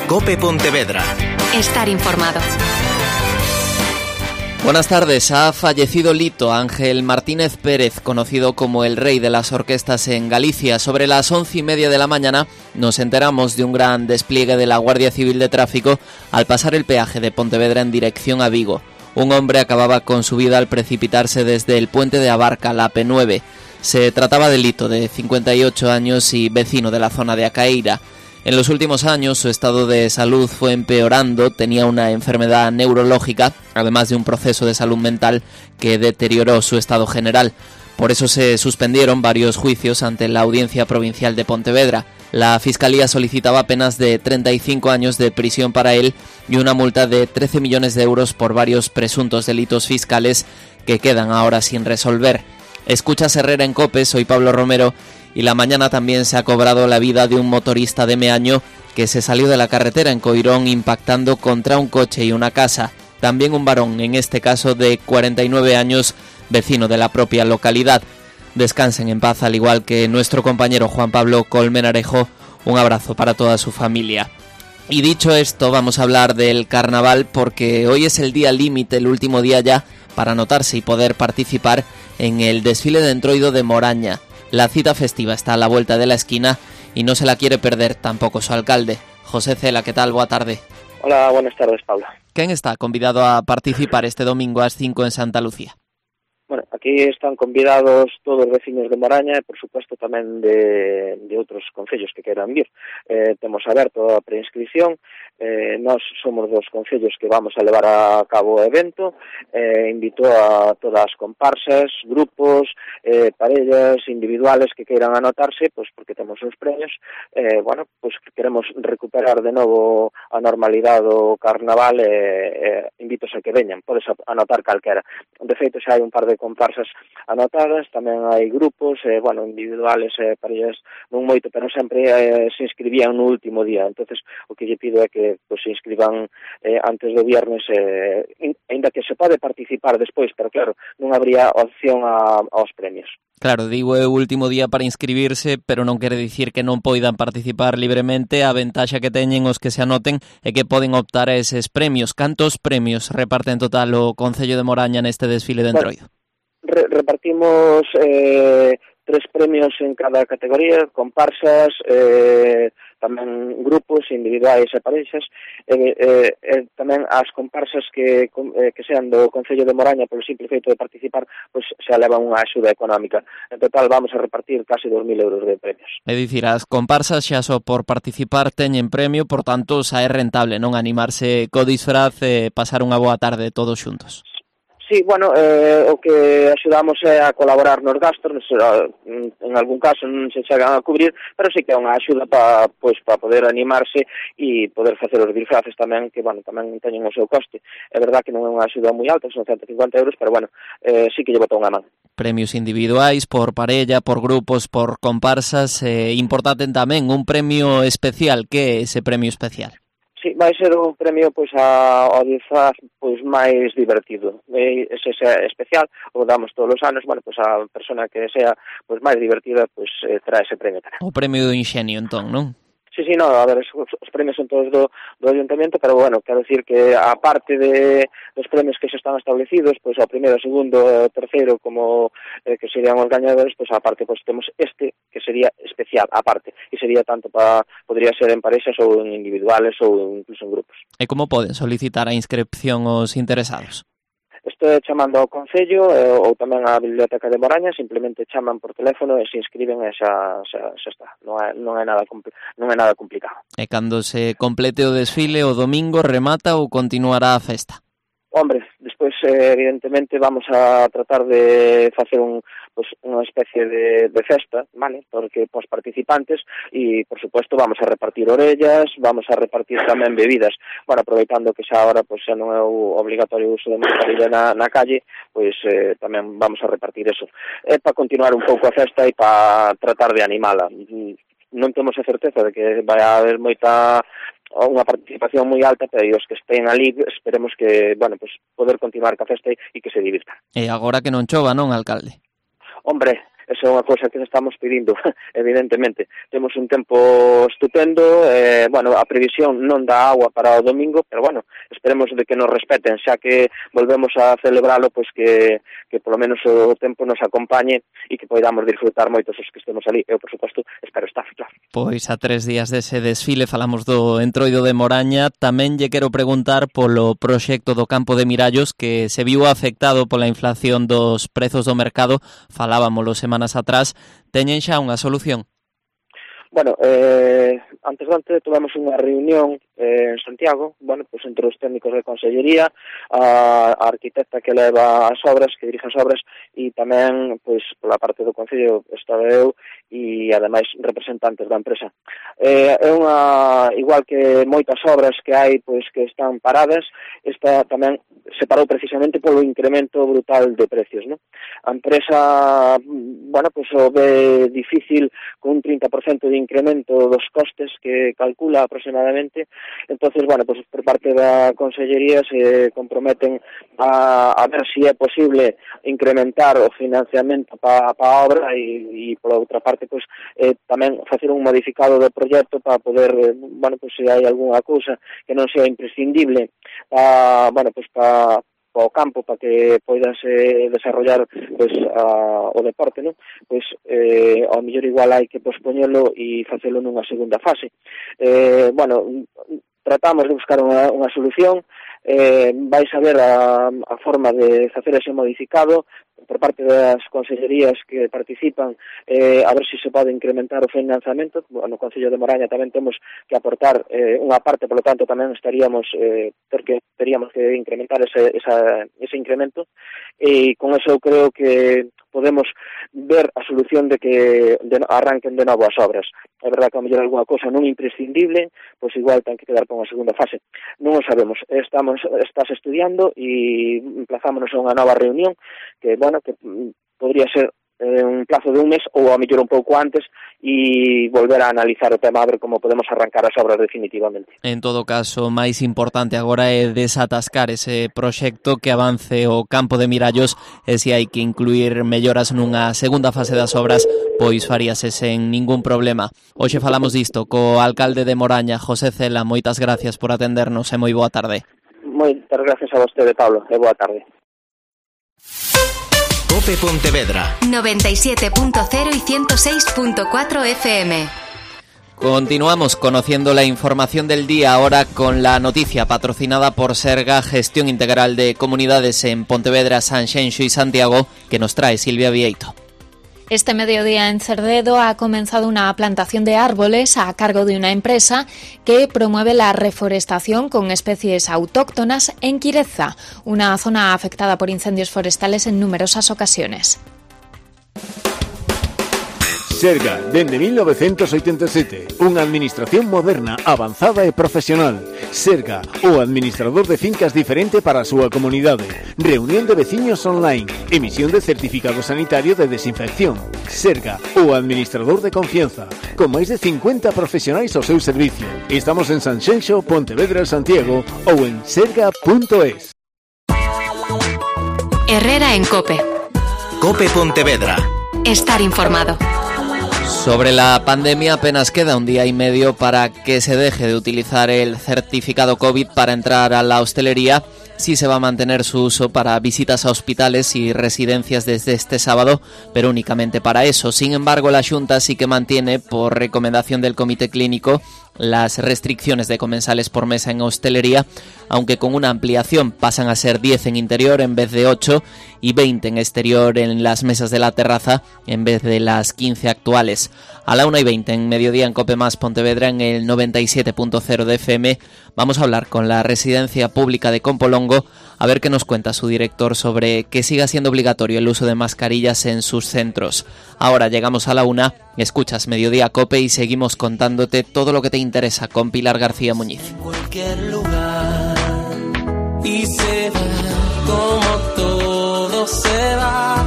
COPE Pontevedra. Estar informado. Buenas tardes. Ha fallecido Lito Ángel Martínez Pérez, conocido como el rey de las orquestas en Galicia. Sobre las 11:30 de la mañana nos enteramos de un gran despliegue de la Guardia Civil de Tráfico al pasar el peaje de Pontevedra en dirección a Vigo. Un hombre acababa con su vida al precipitarse desde el puente de Abarca, la P9. Se trataba de Lito, de 58 años y vecino de la zona de Acaeira. En los últimos años su estado de salud fue empeorando, tenía una enfermedad neurológica, además de un proceso de salud mental que deterioró su estado general. Por eso se suspendieron varios juicios ante la Audiencia Provincial de Pontevedra. La Fiscalía solicitaba penas de 35 años de prisión para él y una multa de 13 millones de euros por varios presuntos delitos fiscales que quedan ahora sin resolver. Escuchas Herrera en COPE, soy Pablo Romero. Y la mañana también se ha cobrado la vida de un motorista de Meaño que se salió de la carretera en Coirón impactando contra un coche y una casa. También un varón, en este caso de 49 años, vecino de la propia localidad. Descansen en paz, al igual que nuestro compañero Juan Pablo Colmenarejo. Un abrazo para toda su familia. Y dicho esto, vamos a hablar del carnaval porque hoy es el día límite, el último día ya, para anotarse y poder participar en el desfile de entroido de Moraña. La cita festiva está a la vuelta de la esquina y no se la quiere perder tampoco su alcalde. José Cela, ¿qué tal? Boa tarde. Hola, buenas tardes, Pablo. ¿Quién está convidado a participar este domingo a las 5 en Santa Lucía? Bueno, aquí están convidados todos os vecinos de Moraña e, por suposto, tamén de outros concellos que queiran vir. Temos aberto a preinscripción. Nós somos dos concellos que vamos a levar a cabo o evento. Invito a todas as comparsas, grupos, parellas individuales que queiran anotarse, pois porque temos uns premios. Pois queremos recuperar de novo a normalidade do carnaval e invitos a que veñan. Podes anotar calquera. De feito, xa hai un par de comparsas anotadas, tamén hai grupos, individuales, parellas, non moito, pero sempre se inscribían no último día. Entonces, o que lle pido é que se inscriban antes do viernes, ainda que se pode participar despois, pero claro, non habría opción aos premios. Claro, digo é o último día para inscribirse, pero non quere dicir que non poidan participar libremente. A ventaxa que teñen os que se anoten é que poden optar a eses premios. Cantos premios reparte en total o Concello de Moraña neste desfile de entroido? Repartimos 3 premios en cada categoría, comparsas, tamén grupos individuais e parexas, tamén as comparsas que sean do Concello de Moraña polo simple feito de participar, pois se levan unha axuda económica. En total vamos a repartir casi 2.000 euros de premios. É dicir, as comparsas xa só por participar teñen premio, por tanto xa é rentable non animarse co disfraz e pasar unha boa tarde todos xuntos. Sí, o que axudamos é a colaborar nos gastos, en algún caso non se chegan a cubrir, pero sí que é unha axuda para poder animarse e poder facer os disfraces tamén, que tamén teñen o seu coste. É verdad que non é unha axuda moi alta, son 150 euros, pero sí que lle botou unha man. Premios individuais, por parella, por grupos, por comparsas, importante tamén un premio especial. Que é ese premio especial? Sí, vai ser un premio ao disfraz máis divertido. Ese é especial, o damos todos os anos, a persona que sea máis divertida trae ese premio tamén. O premio do Inxenio, entón, non? Sí, a ver, os premios son todos do Ayuntamento, pero quero decir que aparte dos premios que xa están establecidos, ao primeiro, segundo, terceiro, como que serían os gañadores, aparte temos este que sería especial, aparte, e sería tanto podría ser en parexas ou en individuales ou incluso en grupos. E como poden solicitar a inscripción os interesados? Estou chamando ao Concello ou tamén á Biblioteca de Moraña, simplemente chaman por teléfono e se inscriben e xa está. Non é nada complicado. E cando se complete o desfile o domingo remata ou continuará a festa? Hombre, despois evidentemente vamos a tratar de facer unha especie de festa, vale? Porque os participantes e, por suposto, vamos a repartir orellas, vamos a repartir tamén bebidas. Aproveitando que xa agora xa non é o obligatorio uso de mascarilla na calle, tamén vamos a repartir eso. É para continuar un pouco a festa e para tratar de animala. Non temos a certeza de que vai haber unha participación moi alta, pero os que estén ali esperemos que, poder continuar ca festa e que se divirtan. E agora que non chova, non, alcalde? Hombre, esa é unha cousa que estamos pedindo, evidentemente. Temos un tempo estupendo, a previsión non dá agua para o domingo, pero esperemos de que nos respeten, xa que volvemos a celebralo, pois que polo menos o tempo nos acompañe e que poidamos disfrutar moitos os que estemos ali. Eu, por suposto, espero estar, claro. Pois a 3 días dese desfile falamos do Entroido de Moraña. Tamén lle quero preguntar polo proxecto do campo de Mirallos, que se viu afectado pola inflación dos prezos do mercado, falábamolo semanas atrás. Teñen xa unha solución? Antes tivemos unha reunión en Santiago, entre os técnicos de Consellería, a arquitecta que leva as obras, que dirige as obras, e tamén, pola parte do Concello estaba eu e, ademais, representantes da empresa. É igual que moitas obras que hai, que están paradas, esta tamén se parou precisamente polo incremento brutal de precios, non? A empresa, o ve difícil con un 30% de incremento dos costes que calcula aproximadamente. Entonces, por parte da Consellería se comprometen a ver se é posible incrementar o financiamento para a obra e por outra parte, tamén facer un modificado do proxecto para poder, se hai algunha cousa que non sea imprescindible para o campo, para que poidase desarrollar o deporte, non? Ao mellor igual hai que pospoñelo e facelo nunha segunda fase. Tratamos de buscar unha solución, vais a ver a forma de facer ese modificado por parte das consellerías que participan, a ver se pode incrementar o financiamento. No Concello de Moraña tamén temos que aportar unha parte, por lo tanto tamén teríamos que incrementar ese incremento, e con eso eu creo que podemos ver a solución de que arranquen de novo as obras. É verdade que a mellor algunha cousa non imprescindible, igual ten que quedar para unha segunda fase. Non o sabemos. Estás estudiando e emplazámonos a unha nova reunión que podría ser un plazo de un mes ou a mellor un pouco antes, e volver a analizar o tema, a ver como podemos arrancar as obras definitivamente. En todo caso, máis importante agora é desatascar ese proxecto, que avance o campo de Mirallos, e se hai que incluir melloras nunha segunda fase das obras, pois faríase sen ningún problema. Hoxe falamos disto co alcalde de Moraña, José Cela. Moitas gracias por atendernos e moi boa tarde. Moitas gracias a vostede, Pablo, e boa tarde. COPE Pontevedra 97.0 y 106.4 FM. Continuamos conociendo la información del día, ahora con la noticia patrocinada por Serga, Gestión Integral de Comunidades en Pontevedra, Sanxenxo y Santiago, que nos trae Silvia Vieito. Este mediodía en Cerdedo ha comenzado una plantación de árboles a cargo de una empresa que promueve la reforestación con especies autóctonas en Quireza, una zona afectada por incendios forestales en numerosas ocasiones. Serga, dende 1987, unha administración moderna, avanzada e profesional. Serga, o administrador de fincas diferente para a súa comunidade. Reunión de veciños online, emisión de certificado sanitario de desinfección. Serga, o administrador de confianza, con máis de 50 profesionais ao seu servicio. Estamos en Sanxenxo, Pontevedra e Santiago ou en serga.es. Herrera en COPE. COPE Pontevedra. Estar informado. Sobre la pandemia apenas queda un día y medio para que se deje de utilizar el certificado COVID para entrar a la hostelería. Sí se va a mantener su uso para visitas a hospitales y residencias desde este sábado, pero únicamente para eso. Sin embargo, la Xunta sí que mantiene, por recomendación del Comité Clínico, las restricciones de comensales por mesa en hostelería, aunque con una ampliación pasan a ser 10 en interior en vez de 8 y 20 en exterior en las mesas de la terraza en vez de las 15 actuales. A la 1:20 en mediodía en COPE Más Pontevedra en el 97.0 de FM vamos a hablar con la Residencia Pública de Compolongo a ver qué nos cuenta su director sobre que siga siendo obligatorio el uso de mascarillas en sus centros. Ahora llegamos a la 1, escuchas Mediodía COPE y seguimos contándote todo lo que te interesa con Pilar García Muñiz. En cualquier lugar y se va como todo se va,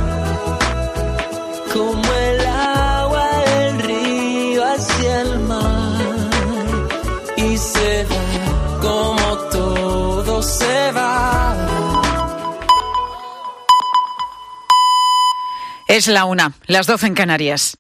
como el agua del río hacia el mar, y se va como todo se va. Es la 1, las 12 en Canarias.